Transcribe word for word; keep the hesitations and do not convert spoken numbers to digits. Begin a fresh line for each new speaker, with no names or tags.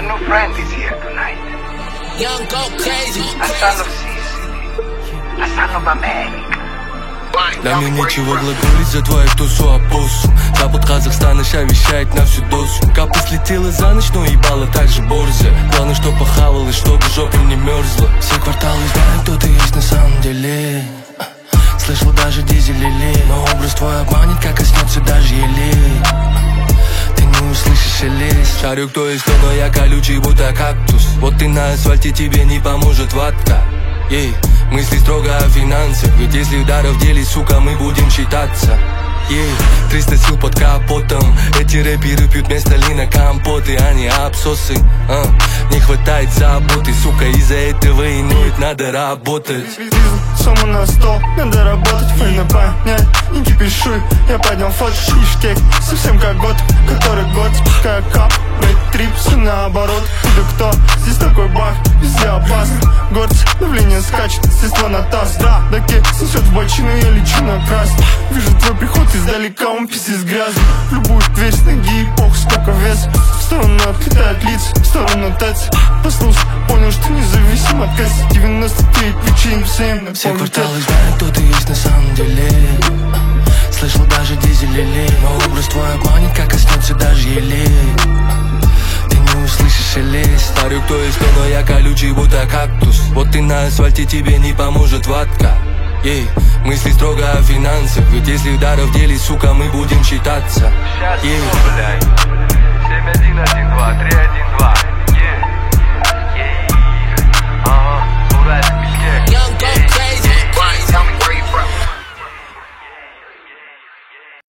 new friend is here tonight.
Young go crazy.
A son of Sicily. A son of America.
Да мне нечего глаголить за твою тусу, опоссум. Запад Казахстана ща вещает на всю досу. Капа слетела за ночь, но ебала так же борзя. Главное, что похавалась, чтобы жопа не мерзла. Все кварталы знают, кто ты есть на самом деле. Слышал даже дизель или, но образ твой обманет, как коснется даже еле. Ты не услышишь шелест. Шарю, кто есть кто, но я колючий, будто кактус. Вот ты на асфальте, тебе не поможет ватка. Ей, мысли строго о финансах. Ведь если ударов делить, сука, мы будем считаться. Ей, триста сил под капотом. Эти рэперы пьют вместо лина компоты, а не абсосы. а. Не хватает заботы, сука, из-за этого и ноет, надо работать.
Сумму на стол, надо работать, фейна понять, не кипишуй. Я поднял фото, ништяк, совсем как год, который год спускаю кап, блять, трип, все наоборот. Ты кто? Здесь такой бах, везде опасно. Горцы, давление скачет, естественно на таз. Да, даки снесет в бочину, я лечу на красный. Вижу твой приход издалека, он пиздец грязный. В любую дверь с ноги и пох, сколько вес. В сторону отлетают лица, в сторону ТЭЦ. Послушай, понял, что независим от кассы. девяносто девять причин всем.
Все кварталы знают, кто ты есть на самом деле. Слышал даже дизель или, но образ твой обманет, как коснется даже еле. Ты не услышишь шелест. Старю, кто есть кто, но я колючий, будто кактус. Вот ты на асфальте, тебе не поможет ватка. Ей, мысли строго о финансах. Ведь если ударов делить, сука, мы будем считаться.
Сейчас, блядь. семь один один два три один два.